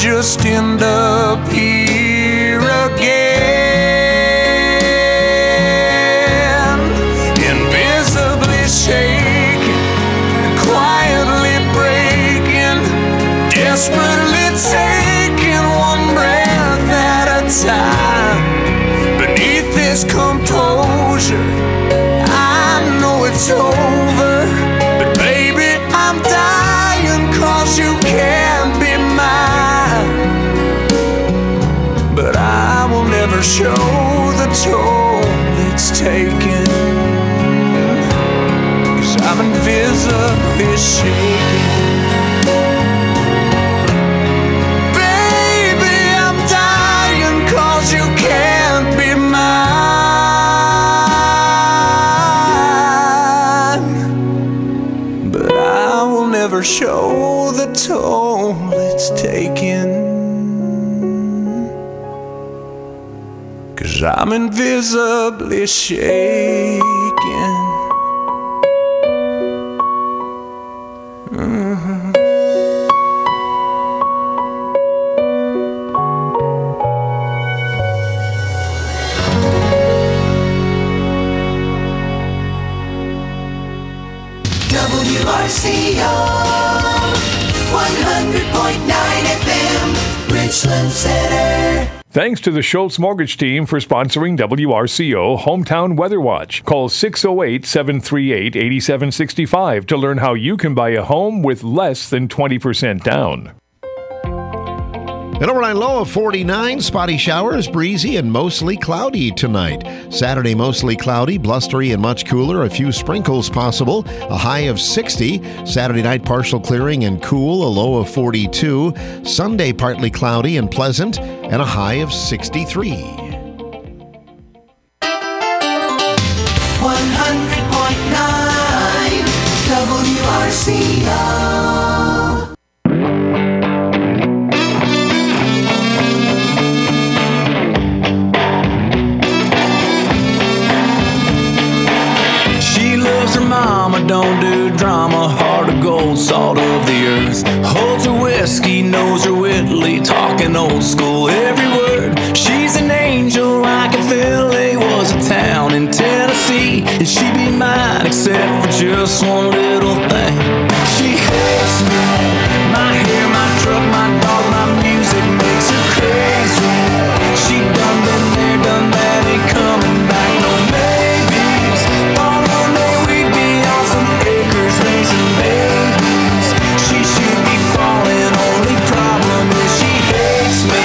just end up here again, invisibly shaking, quietly breaking, desperately taking one breath at a time. Beneath this composure, I know it's over, but baby, I'm dying 'cause you can't be mine. But I will never show the toll it's taken, 'cause I'm invisibly shaking. Baby, I'm dying 'cause you can't be mine. But I will never show the toll it's taken, 'cause I'm invisibly shaking. WRCO 100.9 FM, Richland Center. Thanks to the Schultz Mortgage Team for sponsoring WRCO Hometown Weather Watch. Call 608-738-8765 to learn how you can buy a home with less than 20% down. An overnight low of 49, spotty showers, breezy and mostly cloudy tonight. Saturday, mostly cloudy, blustery and much cooler, a few sprinkles possible, a high of 60. Saturday night, partial clearing and cool, a low of 42. Sunday, partly cloudy and pleasant, and a high of 63. 100.9 WRCO. Mama don't do drama, heart of gold, salt of the earth. Holds her whiskey, knows her Whitley, talking old school every word. She's an angel like a Philly was a town in Tennessee, and she'd be mine except for just one little thing. She hates me, my hair, my truck, my dog, my music makes her crazy. She done been there, done that, ain't coming back, no maybes. Thought one day we'd be on some acres raising babies. She should be falling, only problem is she hates me.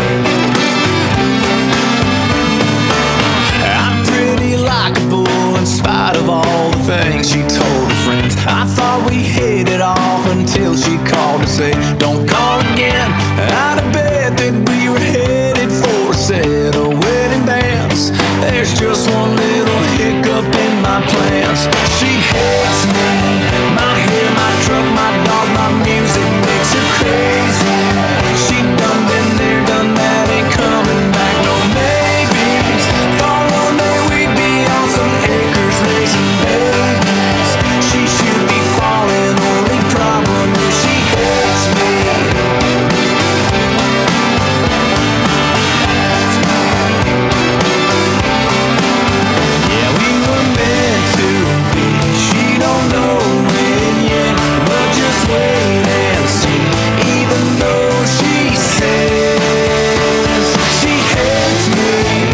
I'm pretty likable in spite of all the things she told her friends. I thought we hit it off until she called to say, don't call again. Out of bed that we were headed for a set of wedding bands. There's just one little hiccup in my plans. She hates me, my hair, my truck, my dog, my music makes her crazy. She done been there, done that, ain't coming back, no maybes. Thought one day we'd be on some acres raising babies. She should be falling, only problem is she hates me. Yeah, we were meant to be. She don't know it yet, but just wait and see. Even though she says she hates me.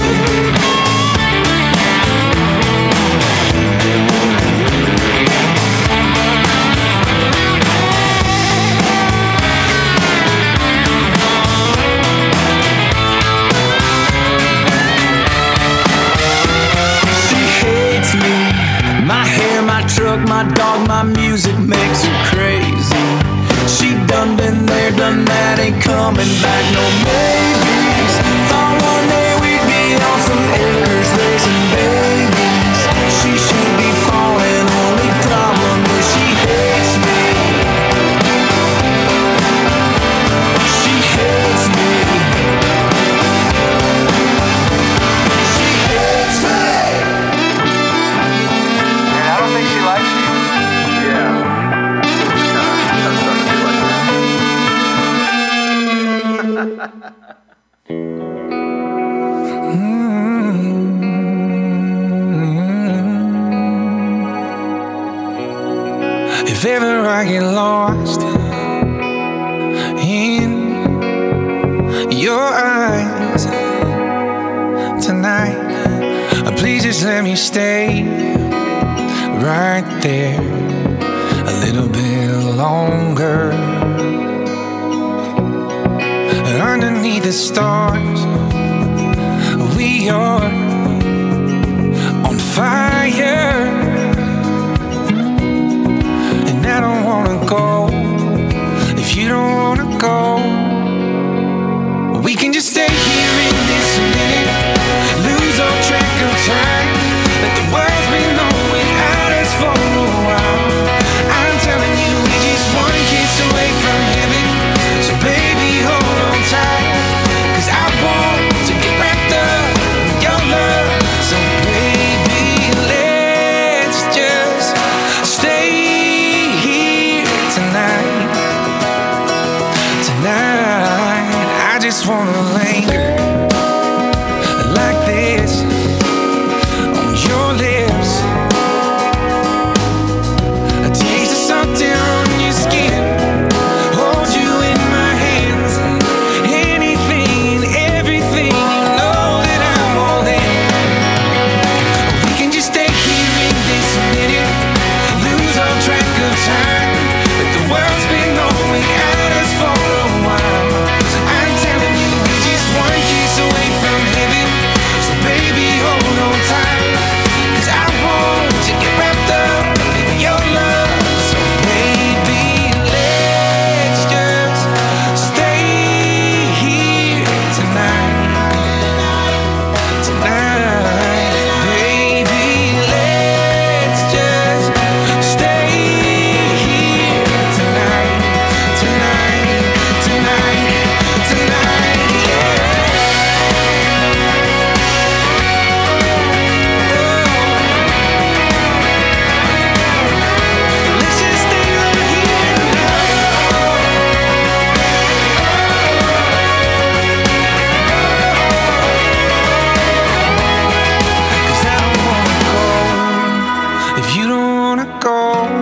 She hates me. My hair, my truck, my dog, my music makes her crazy. She done been there, done that, ain't coming back, no maybes. Thought one day we'd be on some acres raising babies. She should be falling, only problem is she hates me. She hates me. She hates me. I don't think she likes you. Yeah. It's kind of starting to feel like that. If ever I get lost in your eyes tonight, please just let me stay right there a little bit longer. Underneath the stars, we are on fire. I don't wanna go if you don't wanna go. We can just stay here in this minute, lose all track of time. Let the world's been on without us for a while. I'm telling you, we're just one kiss away from heaven. So baby, hold on tight, 'cause I want to get wrapped up in your love. So baby, let's just stay tonight. I just wanna linger like this on your lips. A taste of something on your skin, hold you in my hands. Anything and everything, you know that I'm all in. We can just stay here in this minute, lose all track of time. Let the world's been going at us for a while. I'm telling you, we're just one kiss away from heaven. So baby, hold on tight, 'cause I want to get wrapped up in your love. So baby, let's just stay here tonight. Baby, let's just stay here tonight, yeah. Let's just stay right here Cause I don't wanna go if you don't wanna go.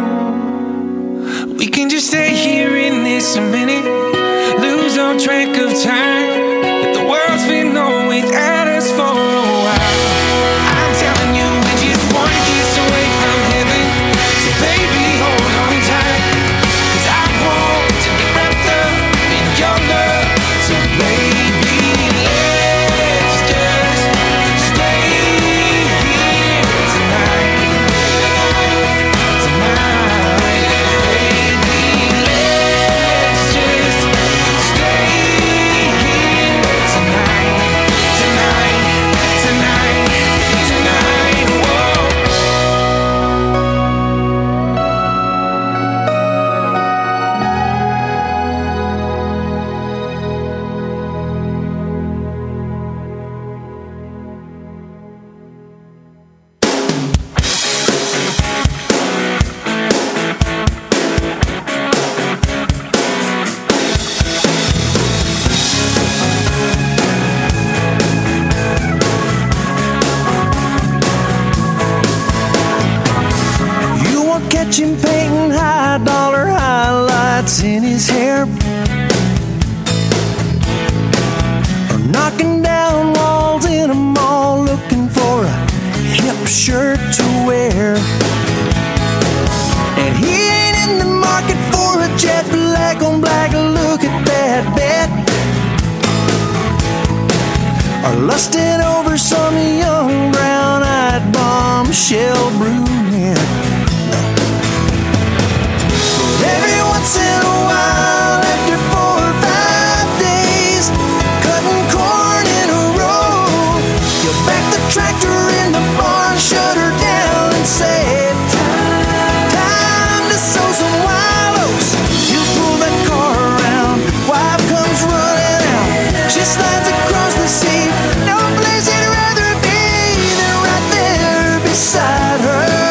We can just stay here in this minute, lose all track of time. Let the world's been on without us for a while. I'm telling you, we're just one kiss away from heaven. So baby, hold on tight, 'cause I want to get wrapped up in your love. So baby, let's just stay here tonight. Baby, let's just stay here tonight. Whoa. You won't catch him painting high dollar highlights in his hair, or knocking down walls in a mall looking for a hip shirt to wear. And he ain't in the market for a jet black on black look at that bet, or lusting over some young brown-eyed bombshell brunette. Every once in a while, after 4 or 5 days, cutting corn in a row, you'll back the tractor in the barn, shut her down and say, time to sow some wild oats. You pull that car around, wife comes running out, she slides across the seat. No place you'd rather be than right there beside her.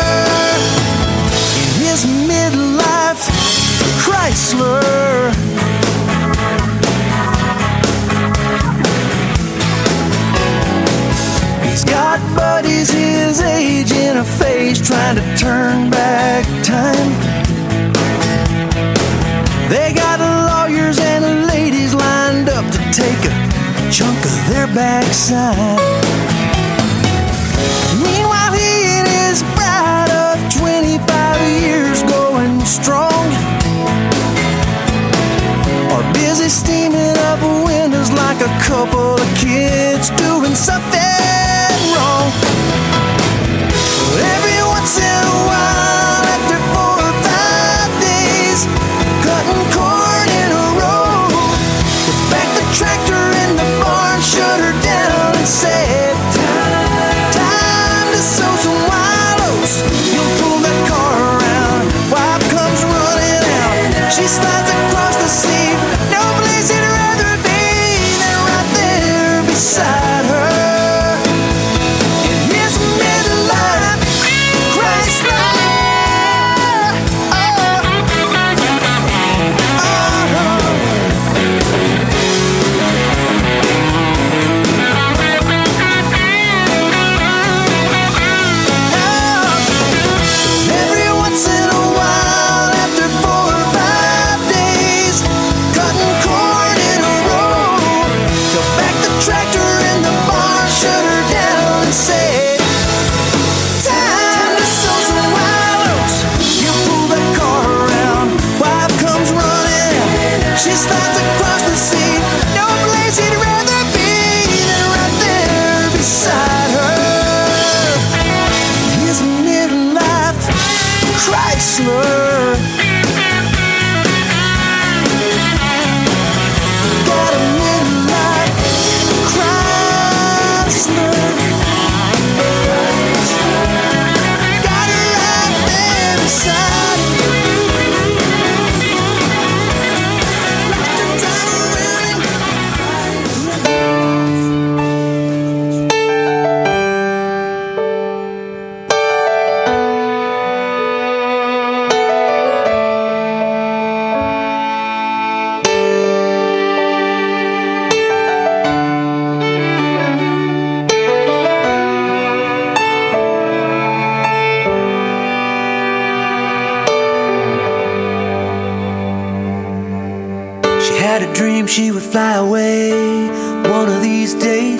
backside. Meanwhile, he and his bride of 25 years going strong are busy steaming up windows like a couple of kids doing something wrong. Every once in a while, after 4 or 5 days, cutting corn in a row, they back the tractor in the barn, shut her down and said, time to sow some wild oats. You'll pull that car around, wife comes running out. She slides across the seat, no place he'd rather be than right there beside her. In his midlife Chrysler. Every once in a while, after 4 or 5 days, cutting corn in a row, he'll back the tractor in the barn, shut her down and say, time to sow some wild oats. You pull that car around, wife comes running out. She slides across the seat, no place he'd rather be than right there beside her. His midlife Chrysler. Got a midlife Chrysler. Got her right there beside him. Locked her down around him. She had a dream she would fly away one of these days.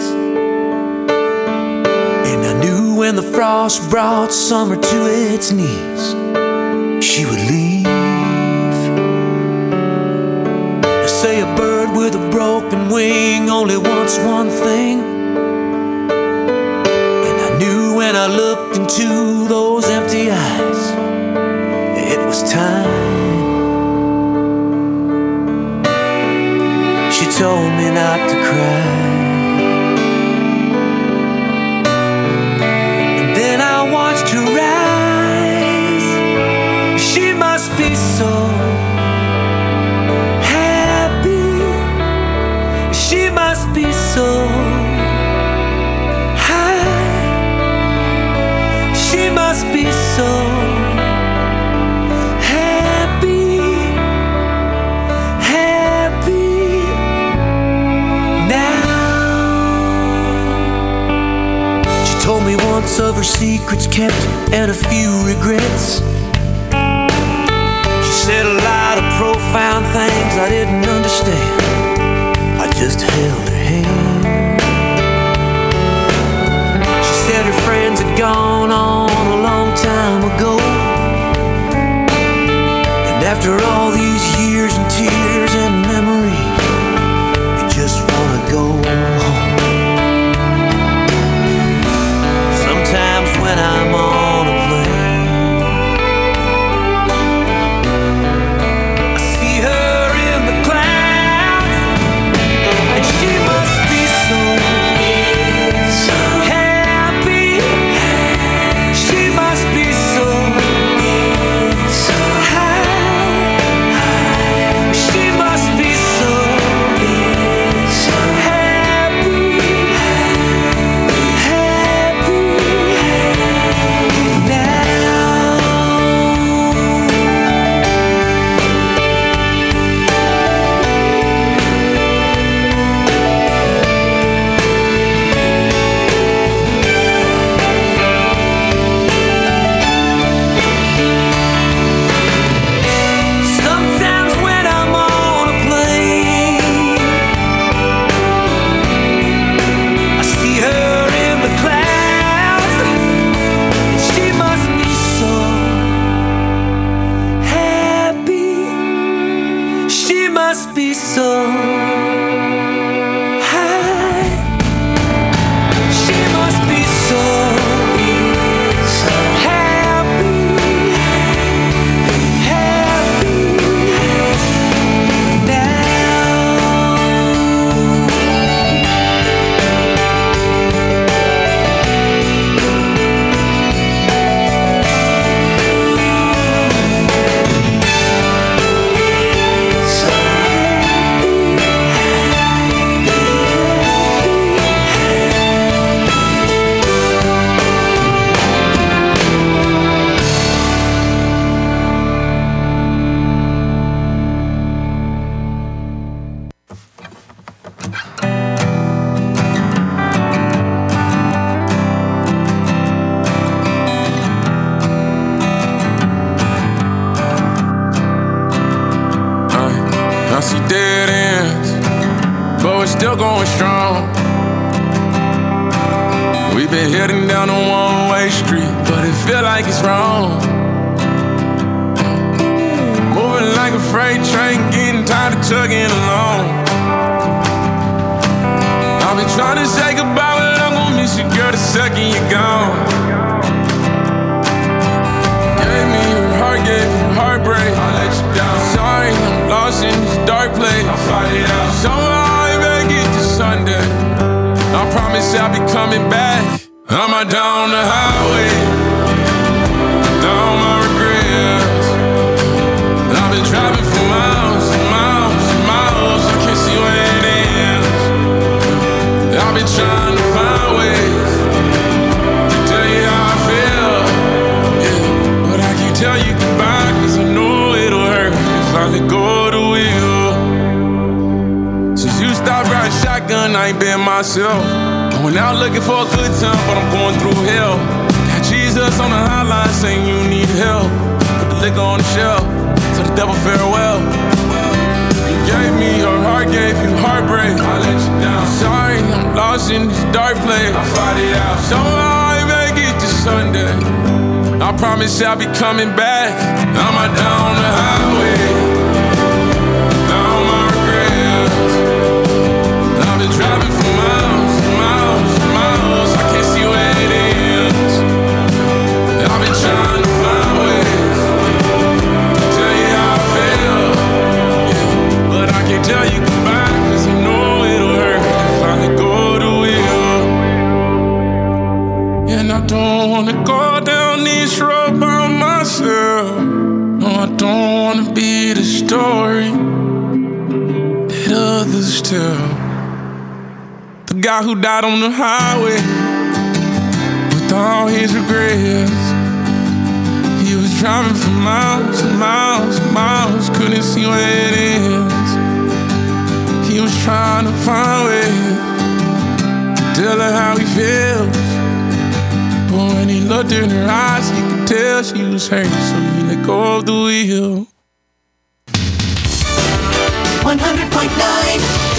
And I knew when the frost brought summer to its knees, she would leave. They say a bird with a broken wing only wants one thing. And I knew when I looked into those empty eyes, it was time. She told me not to cry. And then I watched her rise. She must be so happy. She must be so high. She must be so happy. Told me once of her secrets kept and a few regrets. She said a lot of profound things I didn't understand. I just held her hand. She said her friends had gone on a long time ago. And after all these years and tears and memories, you just wanna go home. Sometimes when I'm on a plane, I see her in the clouds, and she must be so happy. She must be so high. She must must be so high. She must be so happy, happy dead ends, but we're still going strong. We've been heading down a one-way street, but it feel like it's wrong. Moving like a freight train, getting tired of chugging along. I've been trying to say goodbye, but I'm gonna miss you, girl, the second you're gone. Gave me your heart, gave you heartbreak. I let you down. Sorry, I'm lost in this dark place. I'll fight it out. Somehow I make it to Sunday. I promise I'll be coming back. I'm down the highway, down my regrets. I've been driving for miles and miles and miles. I can't see where it ends. I've been trying to find ways to tell you how I feel, yeah. But I can't tell you goodbye, cause I know it'll hurt if I let go of the wheel. Since you stopped riding shotgun, I ain't been myself. I went out looking for a good time, but I'm going through hell. Got Jesus on the hotline saying you need help. Put the liquor on the shelf, tell the devil farewell. You gave me your heart, gave you heartbreak. I let you down. Sorry, I'm lost in this dark place. I'll fight it out. Somehow I make it to Sunday. I promise I'll be coming back. I'm down the highway, down my regrets. I've been driving for miles and miles and miles. I can't see where it ends. I've been trying to find ways to tell you how I feel, yeah. But I can't tell you goodbye, cause I know it'll hurt if I let go of the wheel. And I don't wanna go down this road by myself. No, I don't wanna be the story that others tell. The guy who died on the highway with all his regrets. He was driving for miles and miles and miles, couldn't see where it ends. He was trying to find ways to tell her how he feels. But when he looked in her eyes, he could tell she was hurt, so he let go of the wheel. 100.9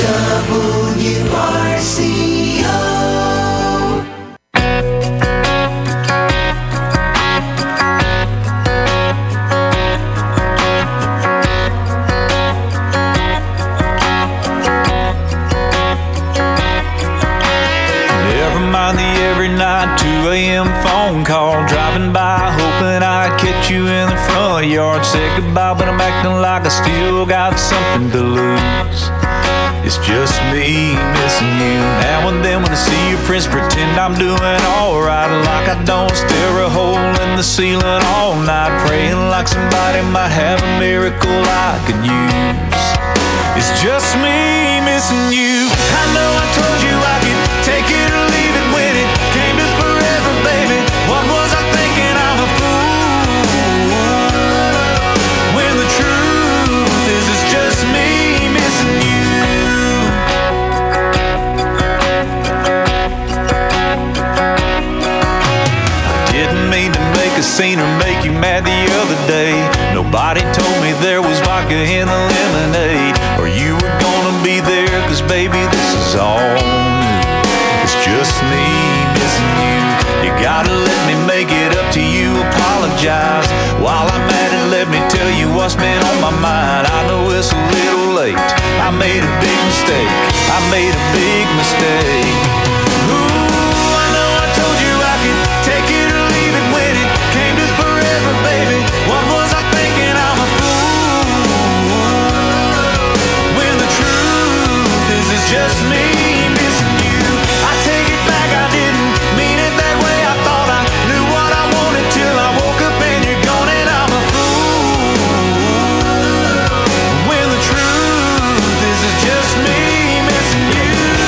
WRCO. Never mind the every night 2 a.m. phone call, driving by hoping I'd catch you in the front yard. Said goodbye, but I'm acting like I still got something to lose. It's just me missing you. Now and then when I see your prints, pretend I'm doing alright, like I don't. Stare a hole in the ceiling all night, praying like somebody might have a miracle I could use. It's just me missing you. I know I told you I could take it or leave it when it came to forever, baby. What was I thinking? I'm a fool. When the truth is, it's just me missing you. Didn't mean to make a scene or make you mad the other day. Nobody told me there was vodka in the lemonade, or you were gonna be there, cause baby, this is all new. It's just me missing you. You gotta let me make it up to you, apologize. While I'm at it, let me tell you what's been on my mind. I know it's a little late, I made a big mistake. I made a big mistake. Ooh, I know I told you I could take it or leave it when it came to forever, baby. What was I thinking? I'm a fool. When the truth is it's just me missing you. I take it back, I didn't mean it that way. I thought I knew what I wanted till I woke up and you're gone and I'm a fool. When the truth is it's just me missing you.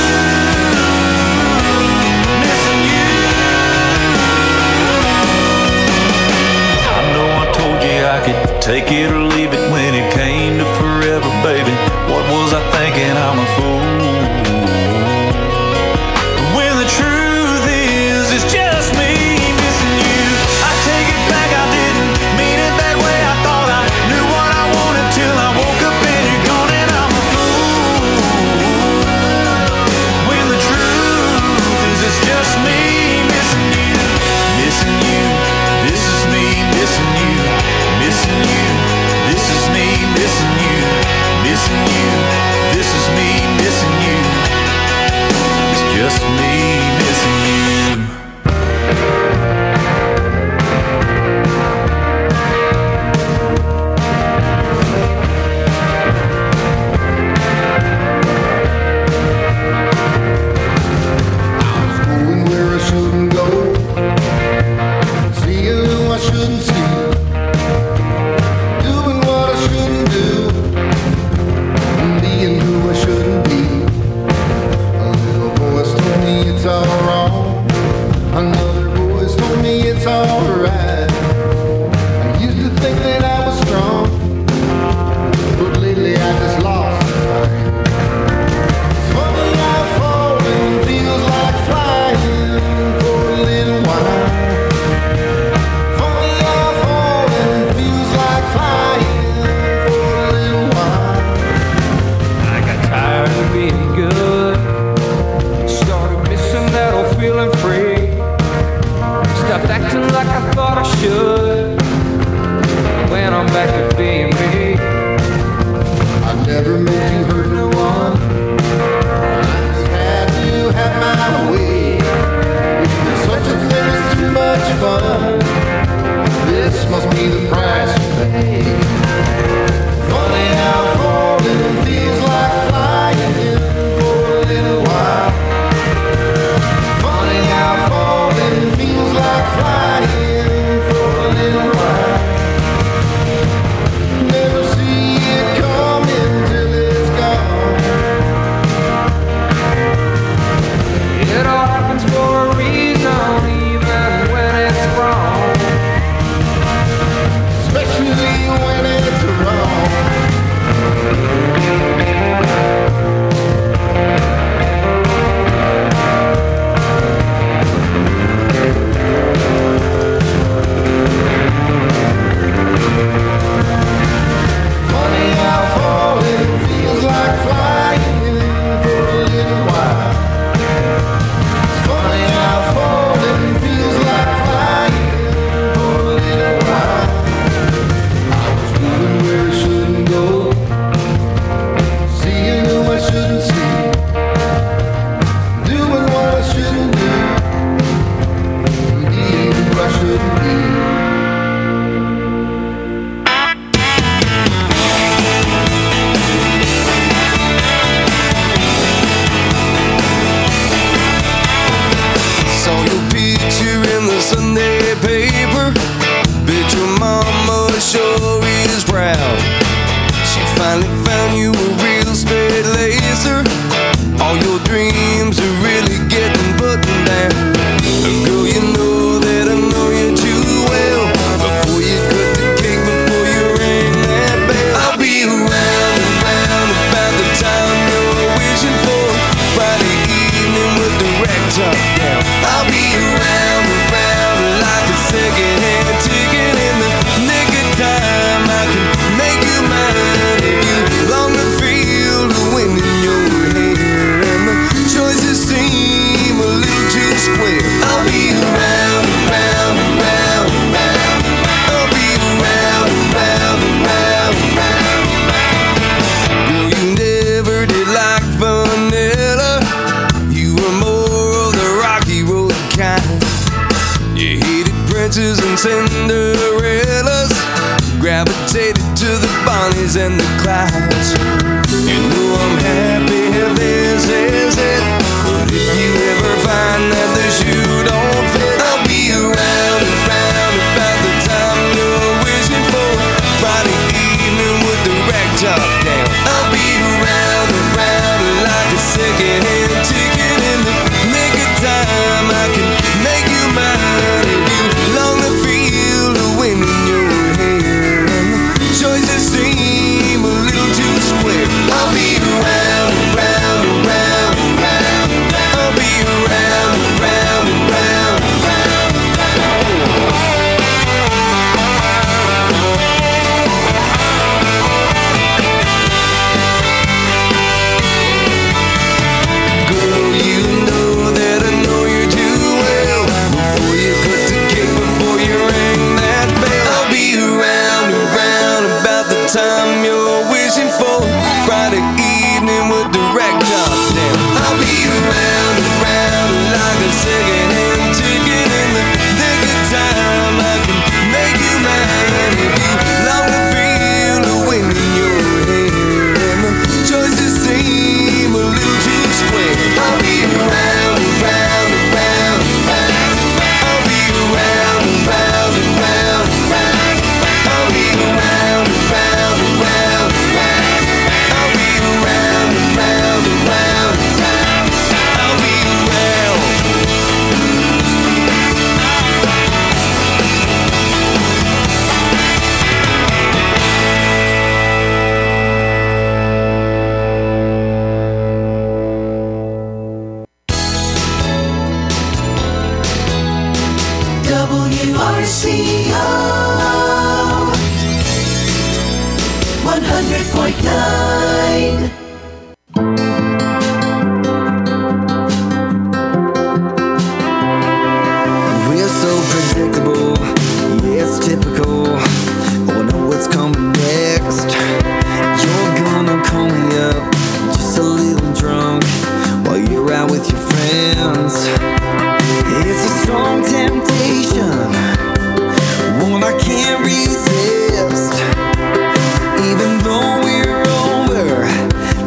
Missing you. I know I told you I could take it or leave it when it came to forever, baby. What was I thinking? I'm a fool. When the truth is it's just me missing you. I take it back, I didn't mean it that way. I thought I knew what I wanted till I woke up and you're gone and I'm a fool. When the truth is it's just me missing you. Missing you. This is me missing you. Missing you. This is me missing you. Missing you. This is me missing you. It's just me missing you. Going where I shouldn't go, seeing who I shouldn't see, doing what I shouldn't do, being who I shouldn't be. A little voice told me it's all wrong, another voice told me it's all right. I used to think that I was strong, but lately I just lost the fight. It's funny how falling feels like flying for a little while. Funny how falling feels like flying for a little while. I got tired of being good. Started missing that old feeling free. Stopped acting like I thought I should. When I'm back to being me. I never meant to hurt no one. I just had to have my way. If there's such a thing as too much fun, this must be the price you pay. Funny how falling feels like flying for a little while. Funny how falling feels like flying for a little while. Never see it coming till it's gone. It all happens for a reason, even when it's wrong. Especially when it's wrong. Funny how falling feels like flying for a little while. Funny how falling feels like flying for a little while. I was going where I shouldn't go, seeing who I shouldn't see, doing what I shouldn't do, being who I shouldn't be. Saw your picture in the Sunday paper. Bet your mama sure is proud. She finally found you a real straight lacer. All your dreams are really getting buttoned down. Girl, you know that I know you too well. Before you cut the cake, before you ring that bell, I'll be around and round about the time you're wishing for. Friday evening with the rag top down. I'll be around and round like a second-hand ticket in the nick of time. I can make you mine if you long to feel noise and the clouds. You know I'm happy this is it. But if you ever find that the shoe don't fit, I'll be around and round about the time you're wishing for. Friday evening with the rack top down. I'll be around and round like a second-hand ticket in the nick of time. I can make you mine if you long to feel the wind in your hair and the choices seem a little too square. I'll be around and round and round and round. I'll be around and round and round and round. Girl, you know that I know you too well. Before you cut the cake, before you ring that bell, I'll be around and round about the time you're wishing for. Friday evening with the rack top down. I'll be around and round like a second-hand ticket in the nick of time. I can make you mine if you long to feel the wind in your hair and the choices seem a little too square. I'll be around and round and round and round. I'll be around and round and round and round. I'll be around and round and round and round. I'll be around and round and round and round. I'll be around. WRCO 100.9. We're so predictable, yeah, it's typical. Oh, I know what's coming next. You're gonna call me up, just a little drunk, while you're out with your friends. It's a strong temptation, one I can't resist. Even though we're over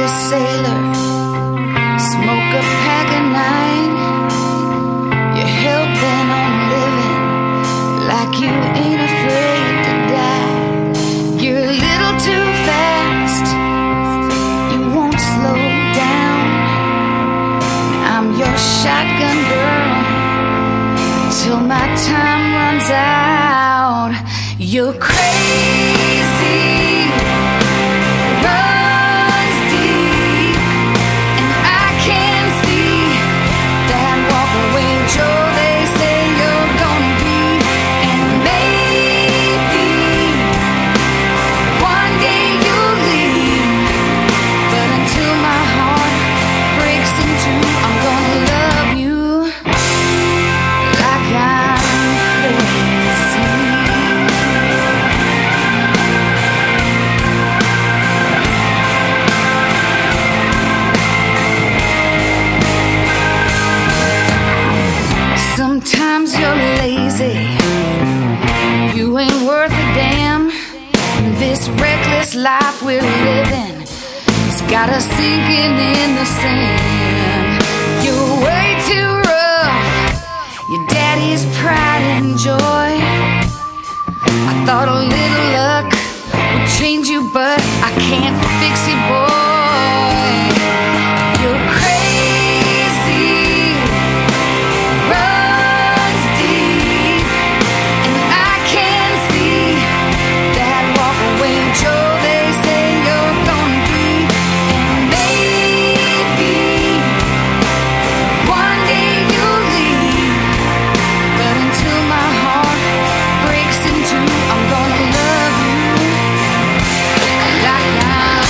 a sailor, smoke a pack of nine. You're hell-bent on living like you ain't afraid to die. You're a little too fast, you won't slow down. I'm your shotgun girl till my time runs out. You're crazy, runs deep, and I can see that walk away Joe they say you're gonna be. And maybe one day you'll leave, but until my heart breaks in two, I'm gonna love you like I'm crazy. Sometimes you're lazy, you ain't worth a damn. This reckless life we're living, it's got us sinking in the sand. You're way too rough, your daddy's pride and joy. I thought a little luck would change you, but I can't fix you, boy. You're crazy, runs deep, and I can see that walk away Joe they say you're gonna be. And maybe one day you'll leave, but until my heart breaks in two, I'm gonna love you like I'm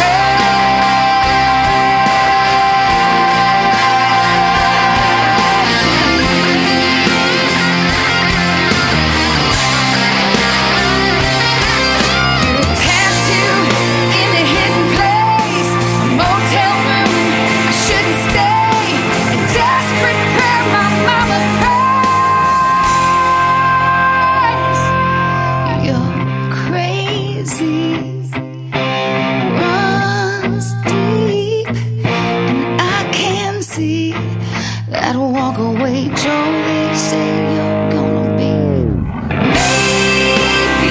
You're a tattoo in a hidden place, a motel room I shouldn't stay, a desperate prayer my mama prays. You're crazy, runs deep, and I can see that walk away Joe they say you're gonna be. Maybe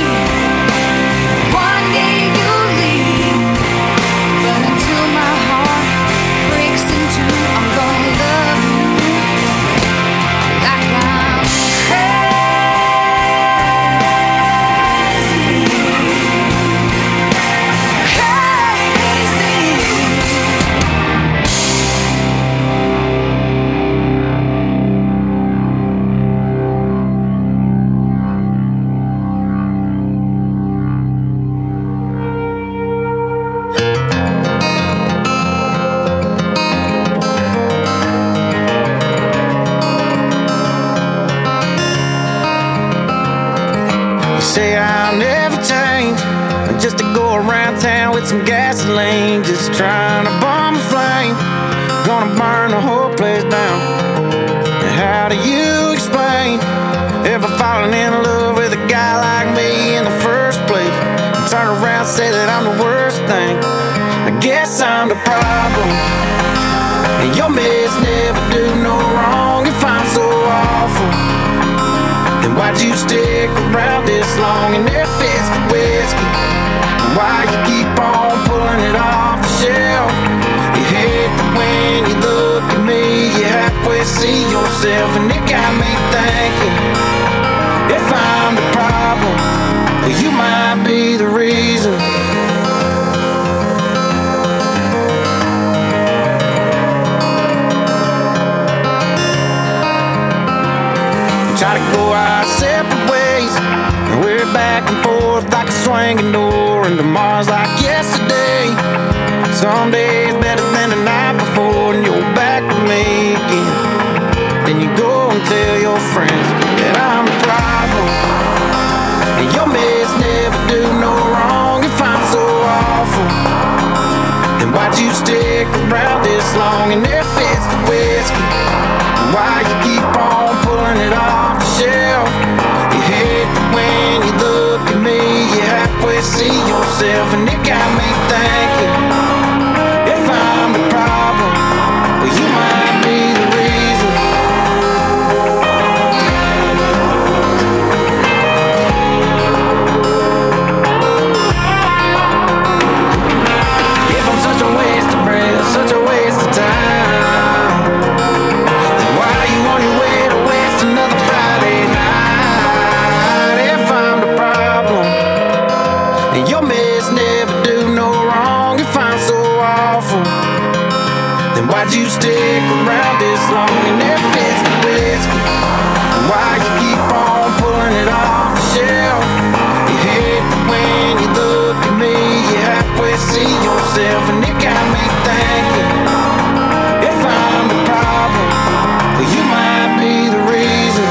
one day you'll leave, but until my heart breaks in two, I'm gonna love you like I'm crazy, crazy. You say I'll never change, just to go around town with some gasoline, just trying to bomb a flame, gonna burn the whole place down. And how do you explain ever falling in love with a guy like me in the first place, and turn around and say that I'm the worst thing? I guess I'm the problem, and your mess never do no wrong. If I'm so awful, then why'd you stick around this long and there fits the whiskey? And why you keep on pulling it off the shelf? You hate that when you look at me, you halfway see yourself, and it got me thinking, if I'm the problem, you might be the reason. Try to go our separate ways, and we're back and forth like a swinging door, and tomorrow's like yesterday. Some days better than the night before, and you're back with me again. Then you go and tell your friends that I'm the problem, and your mess never do no wrong. If I'm so awful, then why'd you stick around this long and there fits the whiskey? And why you keep on pulling it off the shelf? You hate that when you look at me, you halfway see yourself, and it got me thinking, Why'd you stick around this long and never fits the whiskey? Why you keep on pulling it off the shelf? You hate when you look at me, you halfway see yourself, and it got me thinking, if I'm the problem, well, you might be the reason.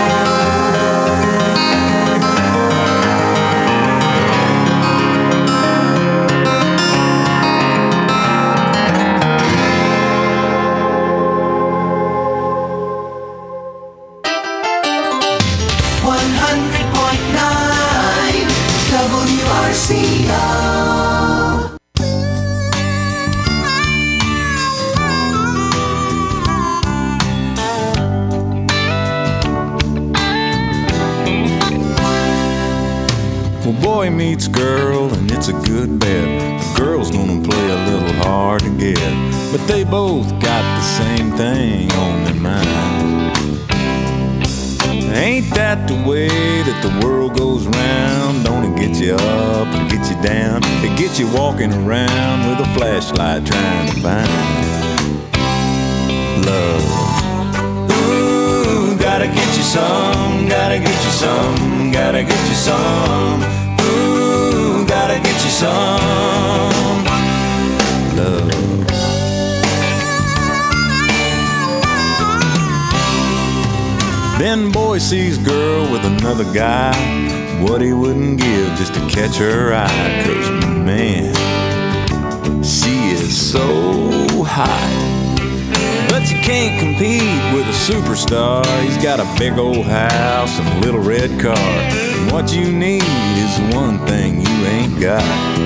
WRCO. Well, boy meets girl and it's a good bet. The girl's gonna play a little hard to get, but they both got the same thing on their mind. Ain't that the way that the world goes round? Don't it get you up and get you down? It gets you walking around with a flashlight trying to find love. Ooh, gotta get you some, gotta get you some, gotta get you some. Ooh, gotta get you some love. Then boy sees girl with another guy, what he wouldn't give just to catch her eye. 'Cause man, she is so hot. But you can't compete with a superstar. He's got a big old house and a little red car, and what you need is one thing you ain't got: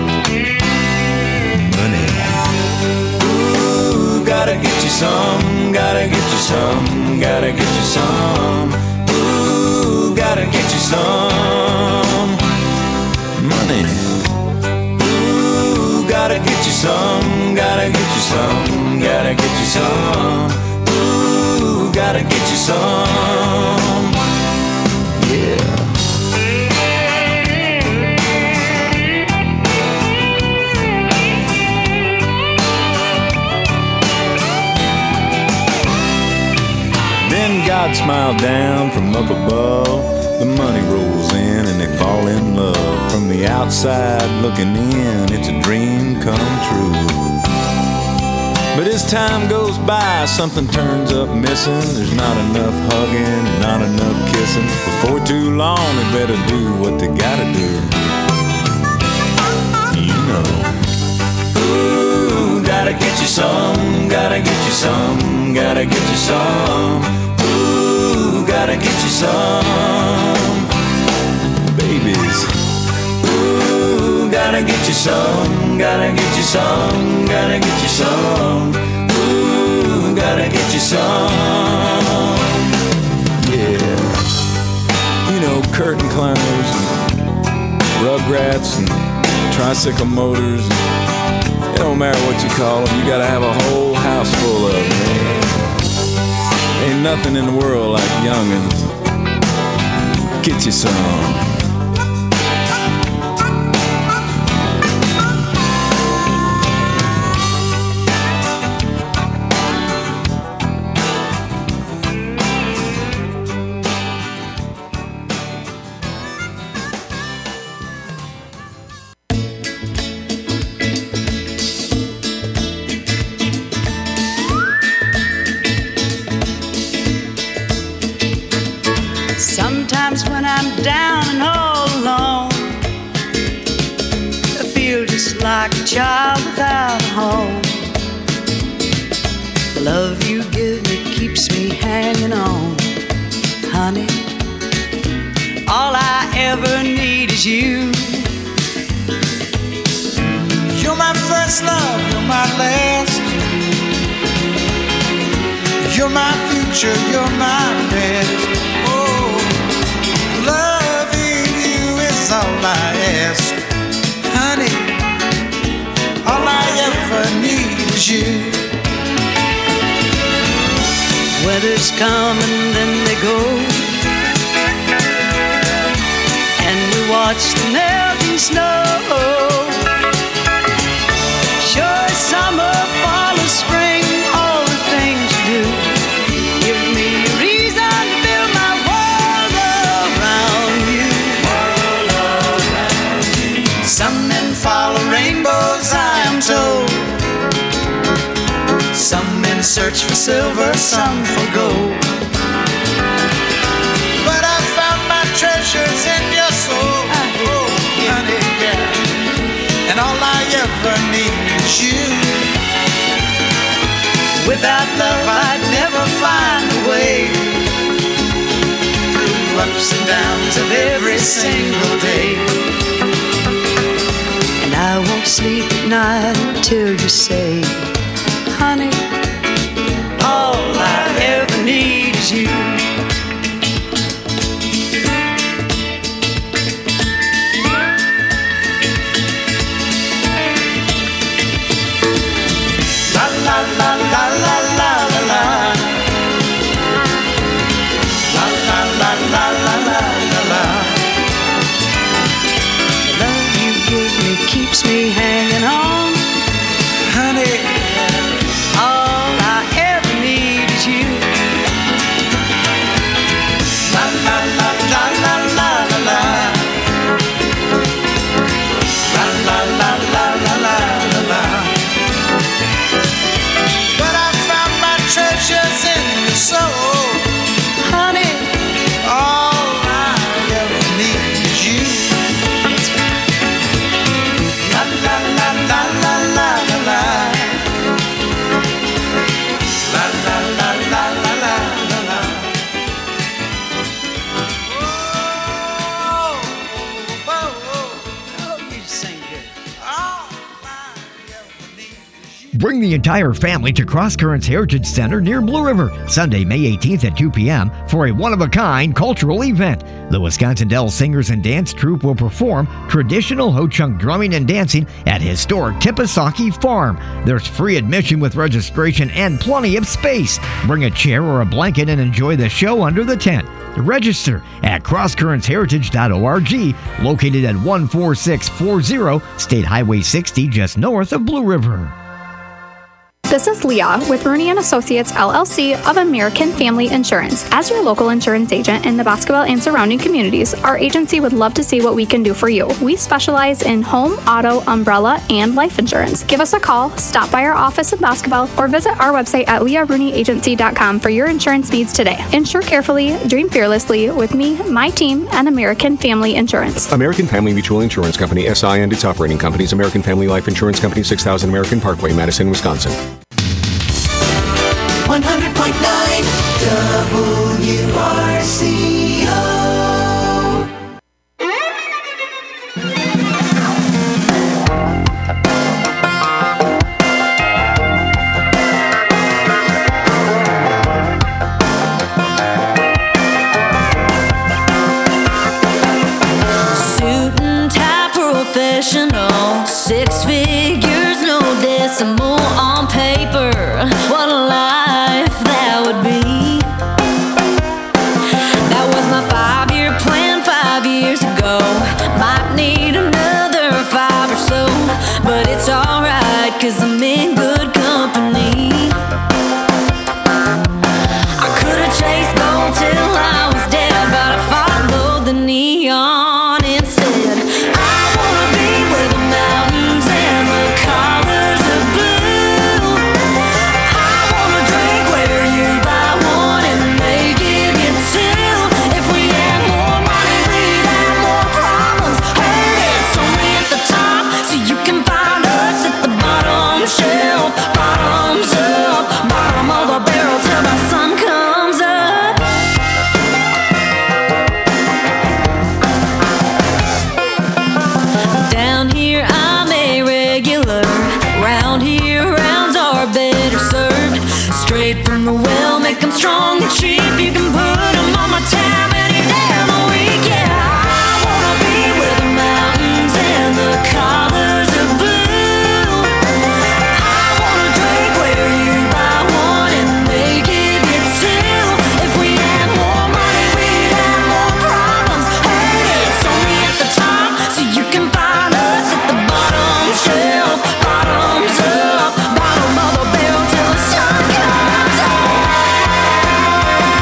money. Ooh, gotta get you some, gotta get you some, gotta get you some. Ooh, gotta get you some money. Ooh, gotta get you some, gotta get you some, gotta get you some. Ooh, gotta get you some. Yeah. Then God smiled down from up above. The money rolls in and they fall in love. From the outside looking in, it's a dream come true. But as time goes by, something turns up missing. There's not enough hugging, not enough kissing. Before too long, they better do what they gotta do. You know. Ooh, gotta get you some, gotta get you some, gotta get you some. Ooh, gotta get you some babies. Ooh, gotta get you some, gotta get you some, gotta get you some. Ooh, gotta get you some. Yeah. You know, curtain climbers and rugrats and tricycle motors. It don't matter what you call them, you gotta have a whole house full of them, man. Ain't nothing in the world like young'uns. Get you some. Sometimes when I'm down and all alone, I feel just like a child without a home. The love you give me keeps me hanging on. Honey, all I ever need is you. You're my first love, you're my last. You're my future, you're my best. Oh, loving you is all I ask. Honey, all I ever need is you. Weathers come and then they go, and we watch the melting snow. Sure, summer, fall, or spring, all search for silver, some for gold. But I found my treasures in your soul, oh, honey, yeah. And all I ever need is you. Without love, I'd never find a way through ups and downs of every single day. And I won't sleep at night until you say, honey, all I ever need is you. La la la la la la la la. La la la la la la la la. The love you give me keeps me hanging on, honey. All I ever need is you. La la la la la la la la. La la la la la la la la. But I found my treasures in your soul, honey. All I ever need is you. La la la la la la la la. La la la la la la la la. Oh, oh, oh, oh, you sing good. All I ever need is you. Bring the entire family to Cross Currents Heritage Center near Blue River, Sunday, May 18th at 2 p.m. for a one-of-a-kind cultural event. The Wisconsin Dells Singers and Dance Troupe will perform traditional Ho-Chunk drumming and dancing at historic Tippasaki Farm. There's free admission with registration and plenty of space. Bring a chair or a blanket and enjoy the show under the tent. Register at crosscurrentsheritage.org, located at 14640 State Highway 60, just north of Blue River. This is Leah with Rooney & Associates LLC of American Family Insurance. As your local insurance agent in the Boscobel and surrounding communities, our agency would love to see what we can do for you. We specialize in home, auto, umbrella, and life insurance. Give us a call, stop by our office in Boscobel, or visit our website at leahrooneyAgency.com for your insurance needs today. Insure carefully, dream fearlessly with me, my team, and American Family Insurance. American Family Mutual Insurance Company, SI, and its operating companies, American Family Life Insurance Company, 6000 American Parkway, Madison, Wisconsin. 100.9 WRCO. Suit and tie professional, 6 figures, no decimal on paper. What a life that would be. That was my 5-year plan 5 years ago. Might need another 5 or so, but it's alright, 'cause I'm in good company. I could've chased gold till I was dead, but I followed the neon instead. I wanna be where the mountains and the colors of blue. I wanna drink where you buy one and they give you 2. If we had more money, we'd have more problems. Heard it's only at the top, so you can find us at the bottom shelf. Bottoms up, bottom of the barrel till the sun comes up. Down here I'm a regular. Round here rounds are better served. Straight from the well, make them strong and cheap. You can put them on my tab any day of the week. Yeah, I wanna be where the mountains and the colors of blue. I wanna drink where you buy one and they give you 2. If we had more money, we'd have more problems. Heard it's only at the top, so you can find us at the bottom shelf. Bottoms up, bottom of the barrel till the sun comes up.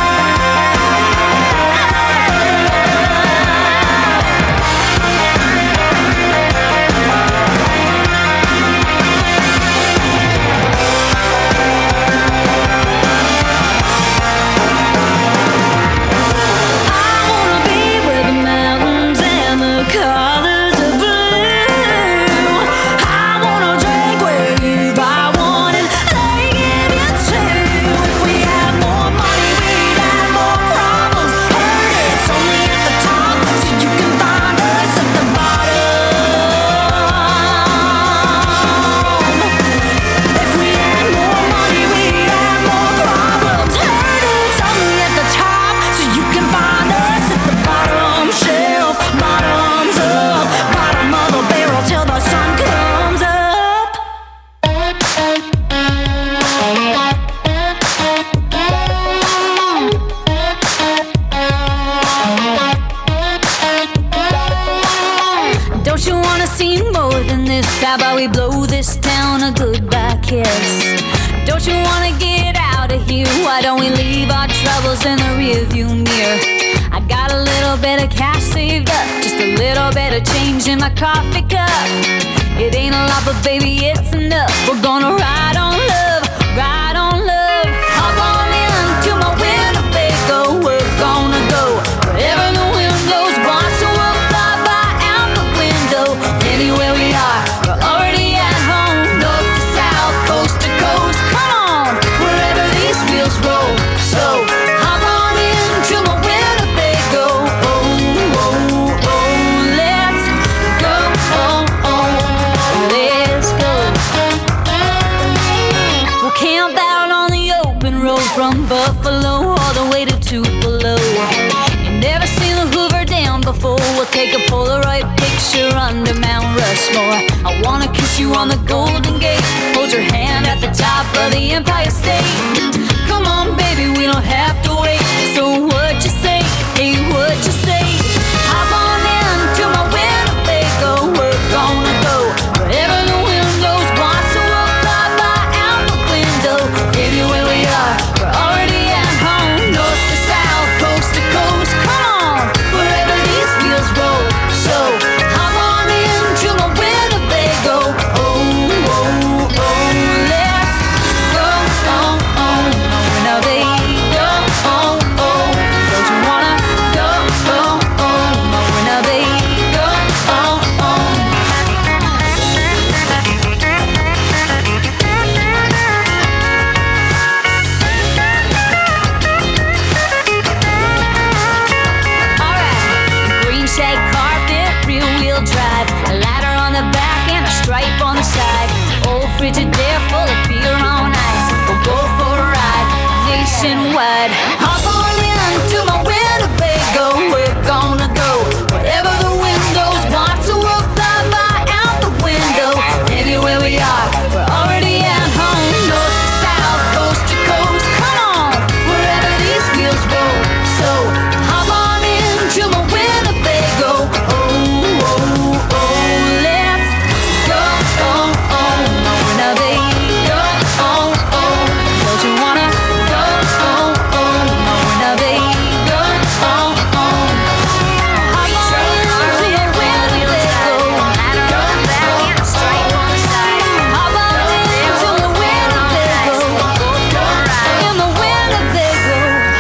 this town a goodbye kiss. Don't you wanna get out of here? Why don't we leave our troubles in the rearview mirror? I got a little bit of cash saved up, just a little bit of change in my coffee cup. It ain't a lot, but baby, it's enough. We're gonna ride on love, ride on love. Hop on into my Winnebago. We're gonna go wherever the wind blows. Watch the world fly by out the window. Anywhere we are, we're already at home. North to south, coast to coast. Come on, wherever these wheels roll. So hop on into my Winnebago. Oh, oh, oh, let's go. Oh, oh, let's go. We'll camp out on the open road from Buffalo all the way to Tupelo. You never seen the Hoover Dam before. We'll take a Polaroid picture under Mount Rushmore. I wanna kiss you on the Golden Gate, hold your hand at the top of the Empire State. Come on, baby, we don't have to wait. So what you say? Hey, what you say? Hop on into my Winnebago. We're gonna go wherever the wind blows. Watch the world fly by out the window. Anywhere we are, we're already at home. North to south, coast to coast. Come on, wherever these wheels roll. So hop on into my Winnebago. Oh, oh, oh, let's go. Oh, oh, my Winnebago. Oh, oh, don't you wanna go? Oh, oh, my Winnebago. Oh, oh. Green shag carpet, rear wheel drive, a ladder on the back and a stripe on the side. Old Frigidaire full of beer on ice. We'll go for a ride nationwide. Hop on into my Winnebago. We're gonna go wherever the wind goes. Watch the world fly by out the window. Anywhere we are, we're already at home. North to south, coast to coast. Come on, wherever these wheels roll. So hop on into my Winnebago. Oh, oh, oh, let's go. Oh, oh, my Winnebago. Oh, oh, don't you wanna go? Oh, oh, my Winnebago. Oh, oh, hop on into your Winnebago. Ladder on the back and a stripe on the side. Hop on into the Winnebago. In the Winnebago.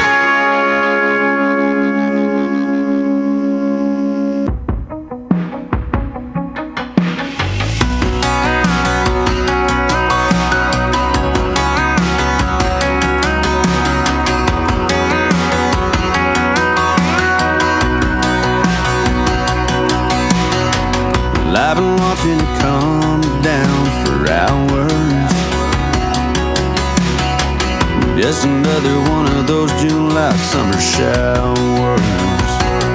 Well, I've been watching it come down for hours. Just another one of those July summer showers.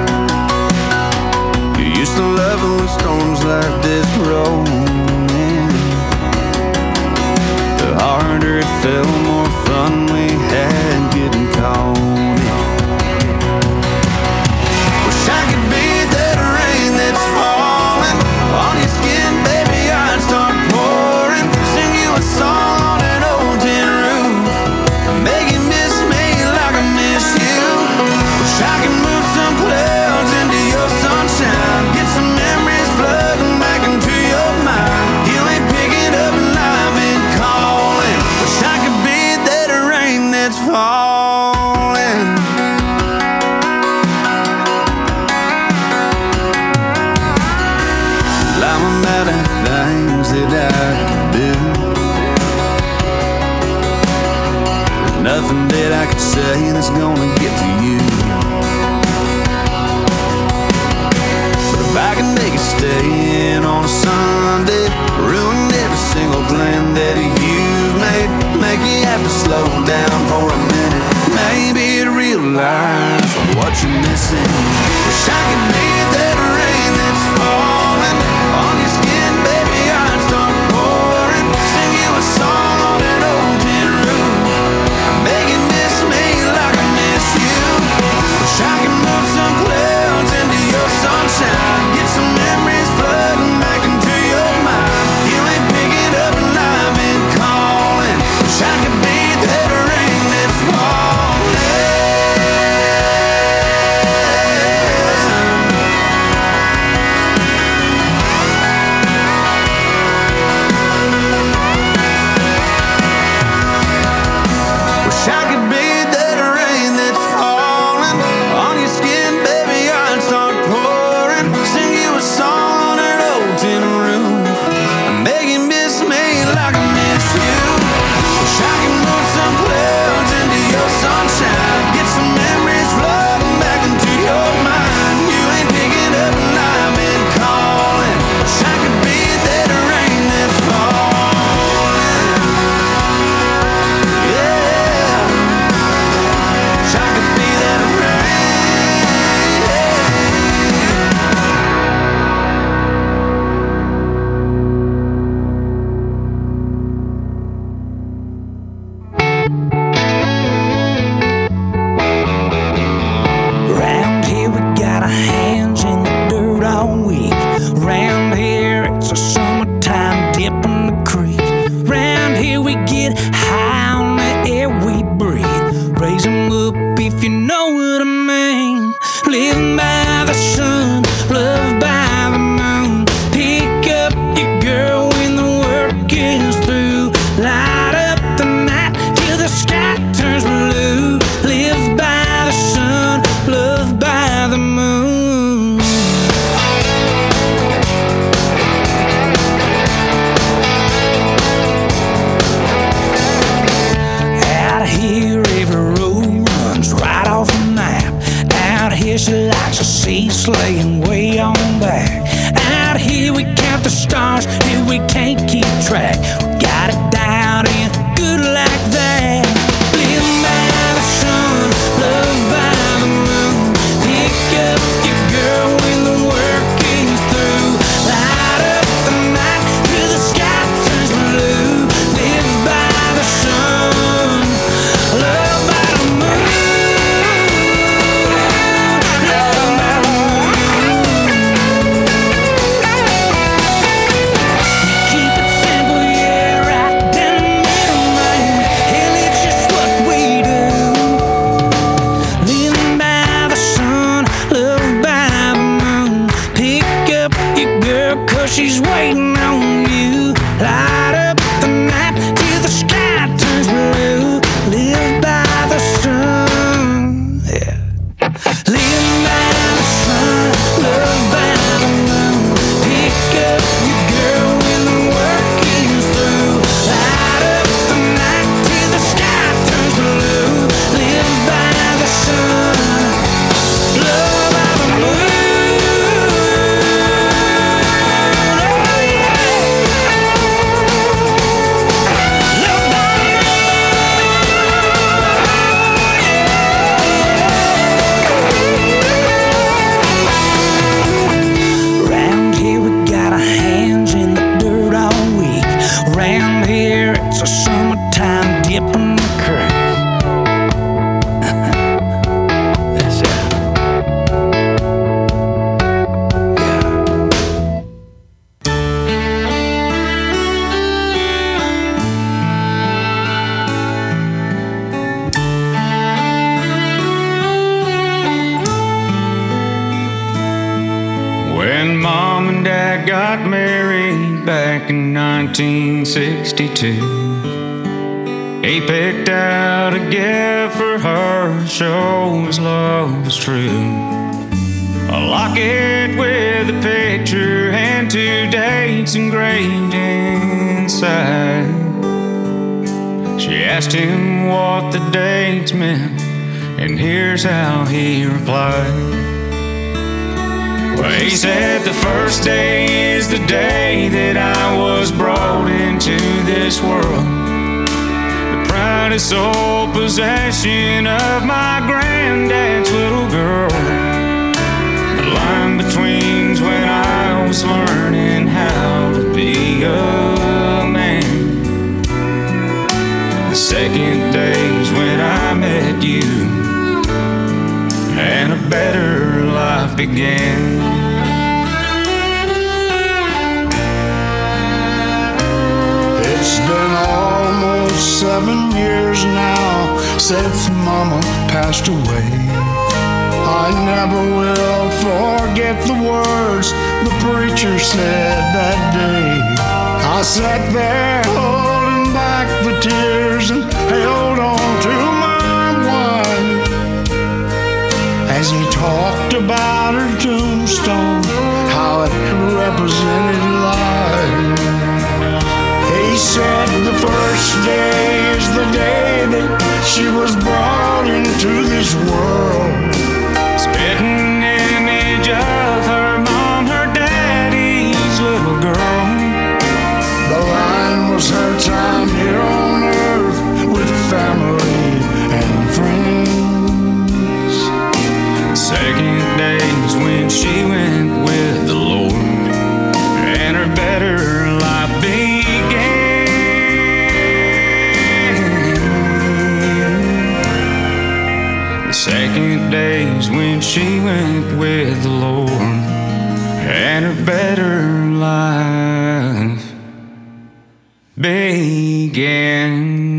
You used to love it when storms like this rolled in. The harder it fell, more fun we had getting caught in. Wish I could be that rain that's falling on your skin, baby. I'd start pouring, sing you a song on an old tin roof, make you miss me like I miss you. Wish I could move some clouds into your sunshine, get some memories flooding back into your mind. You ain't picking up and I've been calling. Wish I could be that rain that's falling. Well, I'm out of things that I could do. There's nothing that I could say that's gonna get to you. But if I can make it stay in on a Sunday, ruin every single plan that you've made, make you have to slow down for a minute, maybe realize what you're missing. Wish I could be that rain that's falling on your skin, baby. I'd start pouring, sing you a song on an old tin roof, make you miss me like I miss you. Wish I could move some clouds into your sunshine, get some memories flooding back into your mind. You ain't picking here every road runs right off the map. Out here she likes to see slaying way on back. Out here we count the stars, here we can't keep track. We got it down in good like that. Live by the sun, love by the moon. Pick up your girl when the work is through. Light up the night till the sky turns blue. Live by the sun, love by the moon. Love by the moon. Keep it simple, yeah, right down the middle, man. Hell, it's just what we do. Living by the sun, love by the moon. Pick up your girl, 'cause she's waiting on you. Light up the night till the sky turns blue. Live by the sun, yeah. Live by the sun, love by the moon. Pick up your girl when the work is through. Light up the night till the sky turns blue. Live by the sun, love by the moon. Oh yeah. Love by the moon. Round here we got our hands in the dirt all week. Round here it's a summertime dip in the creek. That's it. When Mom and Dad got married back in 1962, he picked out a gift for her to show his love was true. A locket with a picture and 2 dates engraved inside. She asked him what the dates meant, and here's how he replied. Well, he said the first day is the day that I was brought into this world. The proudest sole possession of my granddad's little girl. The line between's when I was learning how to be a man. The second day's when I met you, and a better life began. It's been almost 7 years now since Mama passed away. I never will forget the words the preacher said that day. I sat there holding back the tears and held on to my wife as he talked about her tombstone, how it represented life. He said the first day is the day that she was brought into this world. Spitting image of her mom, her daddy's little girl. The line was her time here on earth with family and friends. Second day's when she went with the Lord, and her better life began. The second day's when she went with the Lord, and her better life began.